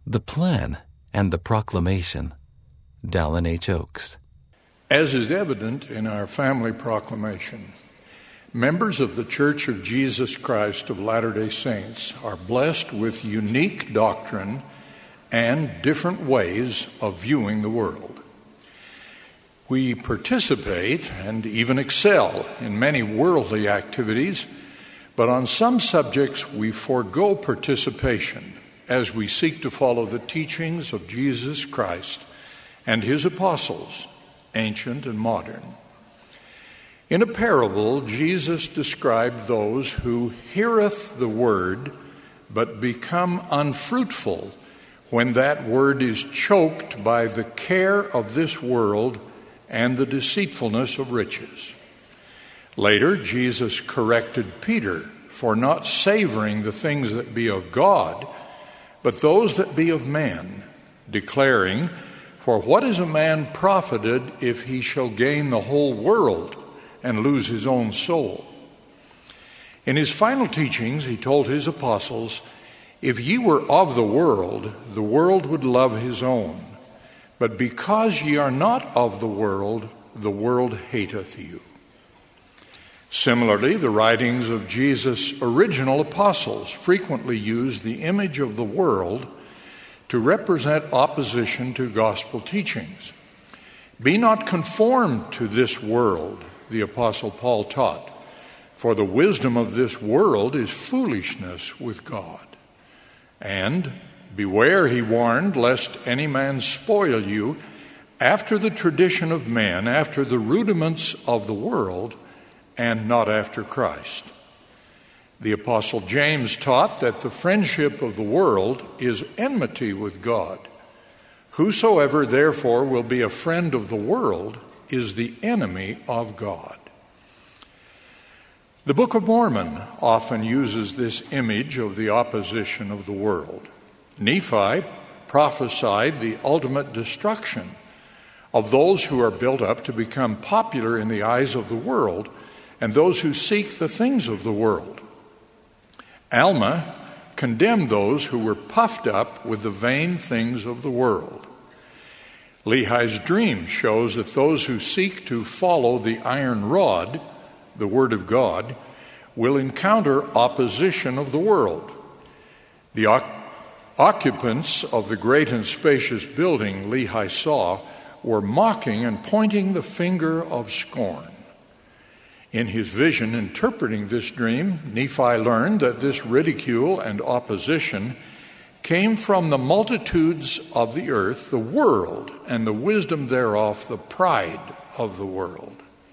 The Plan and the Proclamation. Dallin H. Oaks. As is evident in our family proclamation, members of the Church of Jesus Christ of Latter-day Saints are blessed with unique doctrine and different ways of viewing the world. We participate and even excel in many worldly activities, but on some subjects we forego participation as we seek to follow the teachings of Jesus Christ and his apostles, ancient and modern. In a parable, Jesus described those who heareth the word but become unfruitful when that word is choked by the care of this world and the deceitfulness of riches. Later, Jesus corrected Peter for not savoring the things that be of God, but those that be of man, declaring, "For what is a man profited if he shall gain the whole world and lose his own soul?" In his final teachings, he told his apostles, "If ye were of the world would love his own. But because ye are not of the world hateth you." Similarly, the writings of Jesus' original apostles frequently used the image of the world to represent opposition to gospel teachings. "Be not conformed to this world," the Apostle Paul taught, "for the wisdom of this world is foolishness with God." And, "Beware," he warned, "lest any man spoil you after the tradition of men, after the rudiments of the world, and not after Christ." The Apostle James taught that the friendship of the world is enmity with God. "Whosoever therefore will be a friend of the world is the enemy of God." The Book of Mormon often uses this image of the opposition of the world. Nephi prophesied the ultimate destruction of those who are built up to become popular in the eyes of the world and those who seek the things of the world. Alma condemned those who were puffed up with the vain things of the world. Lehi's dream shows that those who seek to follow the iron rod, the Word of God, will encounter opposition of the world. The occupants of the great and spacious building Lehi saw were mocking and pointing the finger of scorn. In his vision interpreting this dream, Nephi learned that this ridicule and opposition came from the multitudes of the earth, the world, and the wisdom thereof, the pride of the world.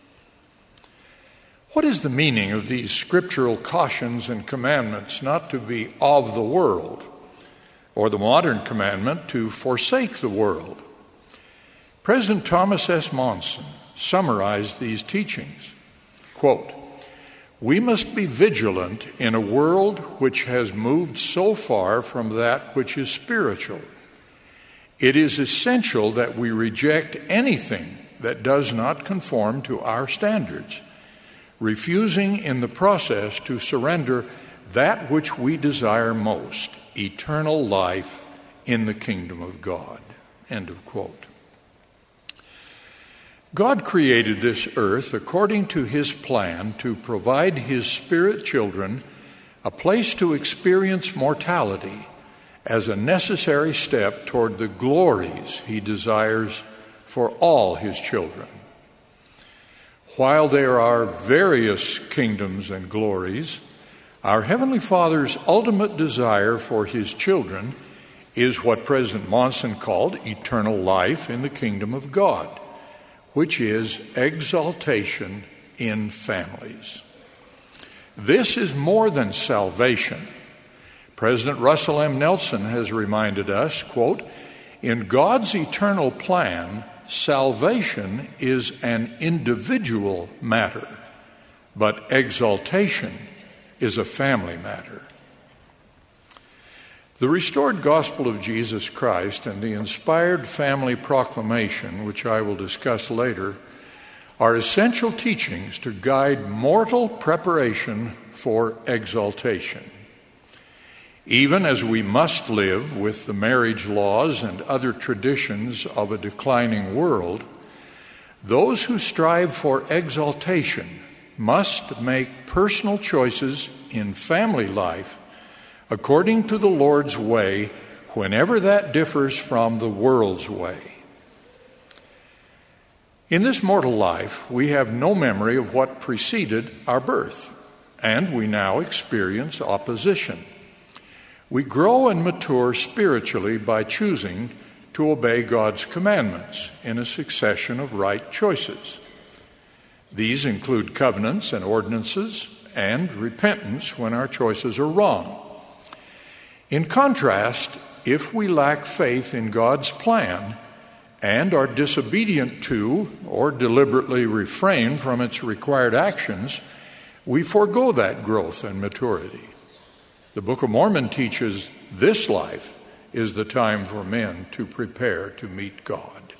What is the meaning of these scriptural cautions and commandments not to be of the world, or the modern commandment to forsake the world? President Thomas S. Monson summarized these teachings. Quote, "We must be vigilant in a world which has moved so far from that which is spiritual. It is essential that we reject anything that does not conform to our standards, refusing in the process to surrender that which we desire most, eternal life in the kingdom of God." End of quote. God created this earth according to his plan to provide his spirit children a place to experience mortality as a necessary step toward the glories he desires for all his children. While there are various kingdoms and glories, our Heavenly Father's ultimate desire for his children is what President Monson called eternal life in the kingdom of God, which is exaltation in families. This is more than salvation. President Russell M. Nelson has reminded us, quote, "In God's eternal plan, salvation is an individual matter, but exaltation is a family matter." The restored gospel of Jesus Christ and the inspired family proclamation, which I will discuss later, are essential teachings to guide mortal preparation for exaltation. Even as we must live with the marriage laws and other traditions of a declining world, those who strive for exaltation must make personal choices in family life according to the Lord's way, whenever that differs from the world's way. In this mortal life, we have no memory of what preceded our birth, and we now experience opposition. We grow and mature spiritually by choosing to obey God's commandments in a succession of right choices. These include covenants and ordinances and repentance when our choices are wrong. In contrast, if we lack faith in God's plan and are disobedient to or deliberately refrain from its required actions, we forego that growth and maturity. The Book of Mormon teaches this life is the time for men to prepare to meet God.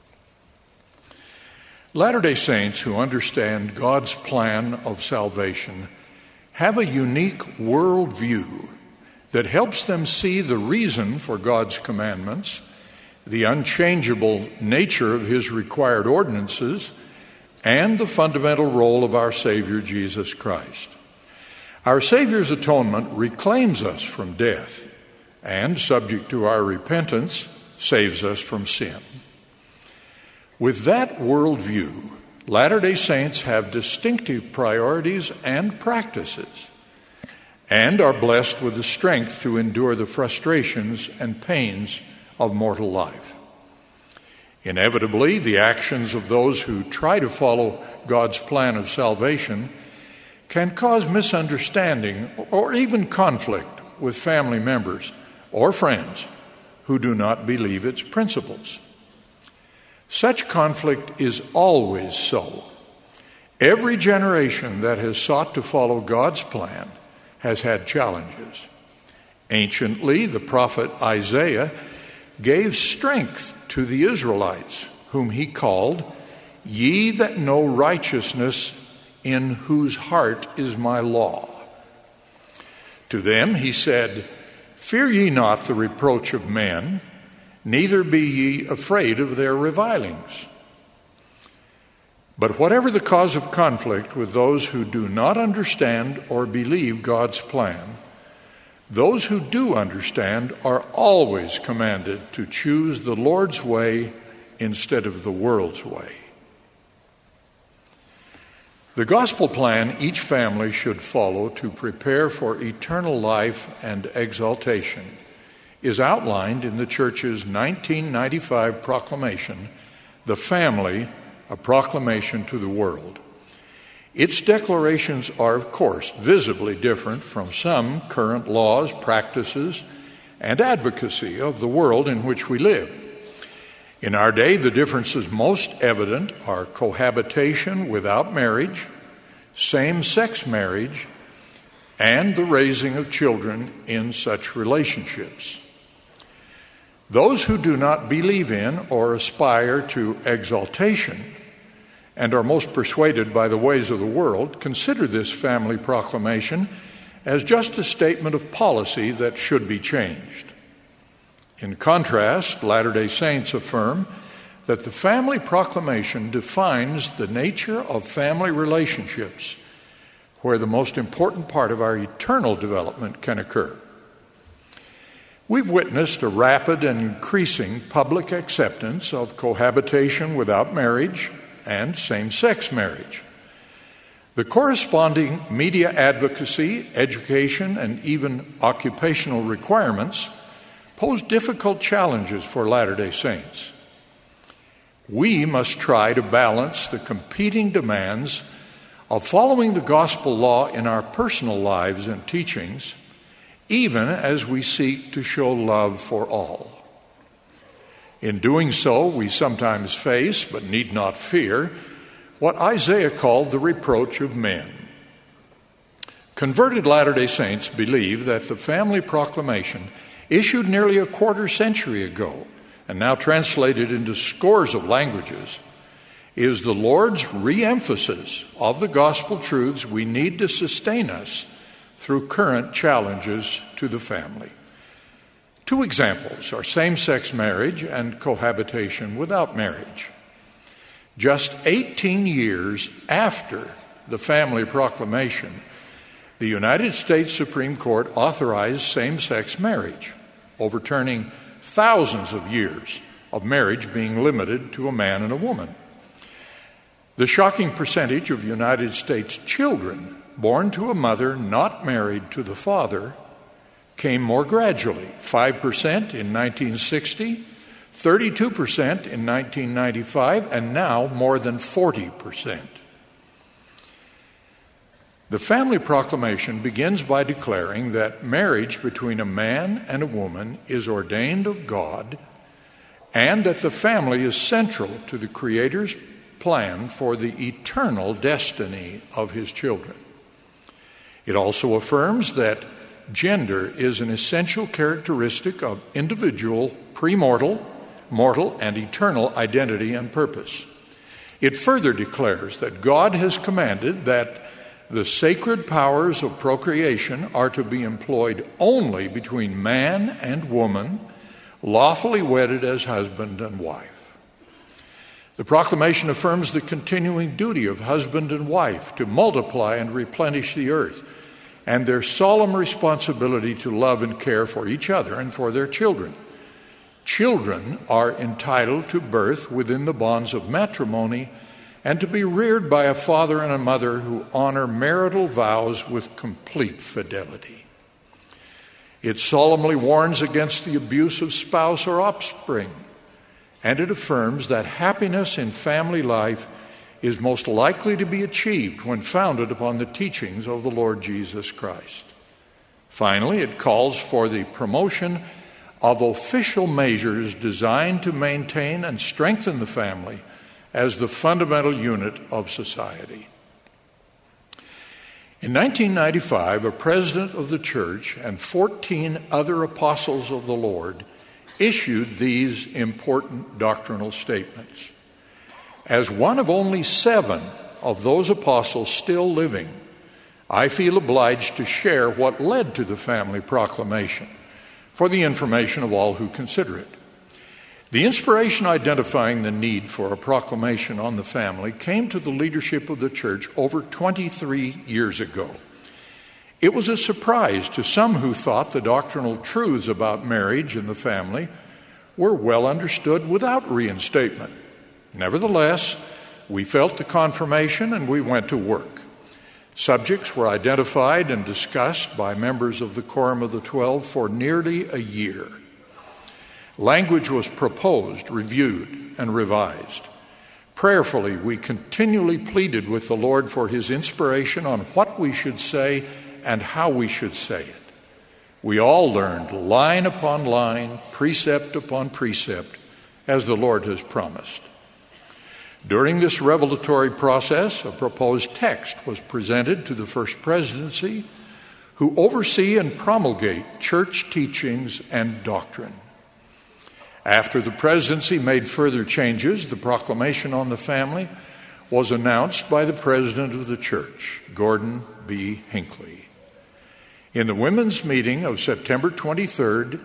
Latter-day Saints who understand God's plan of salvation have a unique worldview that helps them see the reason for God's commandments, the unchangeable nature of His required ordinances, and the fundamental role of our Savior Jesus Christ. Our Savior's atonement reclaims us from death and, subject to our repentance, saves us from sin. With that worldview, Latter-day Saints have distinctive priorities and practices and are blessed with the strength to endure the frustrations and pains of mortal life. Inevitably, the actions of those who try to follow God's plan of salvation can cause misunderstanding or even conflict with family members or friends who do not believe its principles. Such conflict is always so. Every generation that has sought to follow God's plan has had challenges. Anciently, the prophet Isaiah gave strength to the Israelites, whom he called, "Ye that know righteousness, in whose heart is my law." To them he said, "Fear ye not the reproach of men, neither be ye afraid of their revilings." But whatever the cause of conflict with those who do not understand or believe God's plan, those who do understand are always commanded to choose the Lord's way instead of the world's way. The gospel plan each family should follow to prepare for eternal life and exaltation is outlined in the Church's 1995 proclamation, "The Family, a Proclamation to the World." Its declarations are, of course, visibly different from some current laws, practices, and advocacy of the world in which we live. In our day, the differences most evident are cohabitation without marriage, same-sex marriage, and the raising of children in such relationships. Those who do not believe in or aspire to exaltation and are most persuaded by the ways of the world consider this family proclamation as just a statement of policy that should be changed. In contrast, Latter-day Saints affirm that the family proclamation defines the nature of family relationships where the most important part of our eternal development can occur. We've witnessed a rapid and increasing public acceptance of cohabitation without marriage and same-sex marriage. The corresponding media advocacy, education, and even occupational requirements pose difficult challenges for Latter-day Saints. We must try to balance the competing demands of following the gospel law in our personal lives and teachings, even as we seek to show love for all. In doing so, we sometimes face, but need not fear, what Isaiah called the reproach of men. Converted Latter-day Saints believe that the family proclamation, issued nearly a quarter century ago and now translated into scores of languages, is the Lord's re-emphasis of the gospel truths we need to sustain us through current challenges to the family. Two examples are same-sex marriage and cohabitation without marriage. Just 18 years after the Family Proclamation, the United States Supreme Court authorized same-sex marriage, overturning thousands of years of marriage being limited to a man and a woman. The shocking percentage of United States children born to a mother not married to the father came more gradually, 5% in 1960, 32% in 1995, and now more than 40%. The Family Proclamation begins by declaring that marriage between a man and a woman is ordained of God and that the family is central to the Creator's plan for the eternal destiny of His children. It also affirms that gender is an essential characteristic of individual, premortal, mortal, and eternal identity and purpose. It further declares that God has commanded that the sacred powers of procreation are to be employed only between man and woman, lawfully wedded as husband and wife. The proclamation affirms the continuing duty of husband and wife to multiply and replenish the earth, and their solemn responsibility to love and care for each other and for their children. Children are entitled to birth within the bonds of matrimony and to be reared by a father and a mother who honor marital vows with complete fidelity. It solemnly warns against the abuse of spouse or offspring, and it affirms that happiness in family life is most likely to be achieved when founded upon the teachings of the Lord Jesus Christ. Finally, it calls for the promotion of official measures designed to maintain and strengthen the family as the fundamental unit of society. In 1995, a president of the church and 14 other apostles of the Lord issued these important doctrinal statements. As one of only 7 of those apostles still living, I feel obliged to share what led to the Family Proclamation for the information of all who consider it. The inspiration identifying the need for a proclamation on the family came to the leadership of the church over 23 years ago. It was a surprise to some who thought the doctrinal truths about marriage and the family were well understood without reinstatement. Nevertheless, we felt the confirmation and we went to work. Subjects were identified and discussed by members of the Quorum of the 12 for nearly a year. Language was proposed, reviewed, and revised. Prayerfully, we continually pleaded with the Lord for His inspiration on what we should say and how we should say it. We all learned line upon line, precept upon precept, as the Lord has promised. During this revelatory process, a proposed text was presented to the First Presidency, who oversee and promulgate church teachings and doctrine. After the presidency made further changes, the proclamation on the family was announced by the president of the church, Gordon B. Hinckley. In the women's meeting of September 23,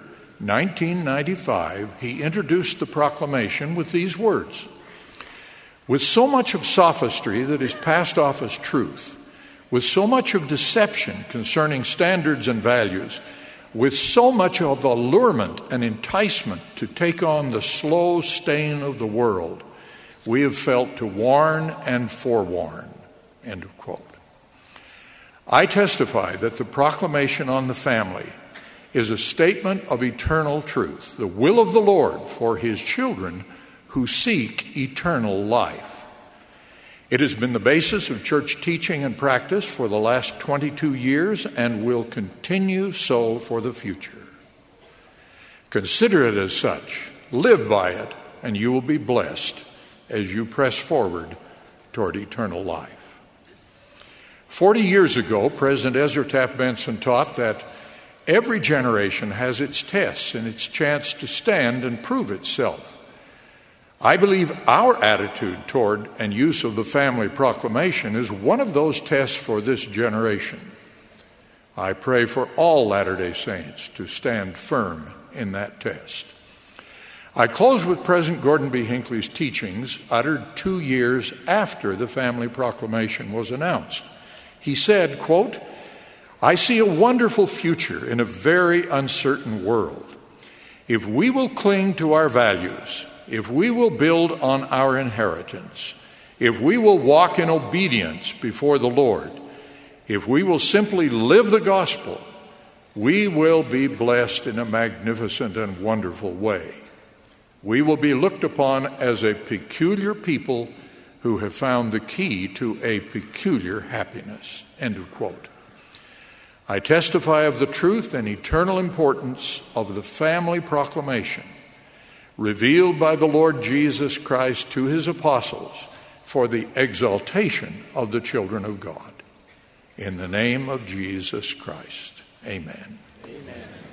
1995, he introduced the proclamation with these words: "With so much of sophistry that is passed off as truth, with so much of deception concerning standards and values, with so much of allurement and enticement to take on the slow stain of the world, we have felt to warn and forewarn." End of quote. I testify that the proclamation on the family is a statement of eternal truth, the will of the Lord for His children who seek eternal life. It has been the basis of church teaching and practice for the last 22 years and will continue so for the future. Consider it as such, live by it, and you will be blessed as you press forward toward eternal life. 40 years ago, President Ezra Taft Benson taught that every generation has its tests and its chance to stand and prove itself. I believe our attitude toward and use of the Family Proclamation is one of those tests for this generation. I pray for all Latter-day Saints to stand firm in that test. I close with President Gordon B. Hinckley's teachings uttered 2 years after the family proclamation was announced. He said, quote, "I see a wonderful future in a very uncertain world. If we will cling to our values, if we will build on our inheritance, if we will walk in obedience before the Lord, if we will simply live the gospel, we will be blessed in a magnificent and wonderful way. We will be looked upon as a peculiar people who have found the key to a peculiar happiness." End of quote. I testify of the truth and eternal importance of the family proclamation revealed by the Lord Jesus Christ to his apostles for the exaltation of the children of God. In the name of Jesus Christ, amen. Amen.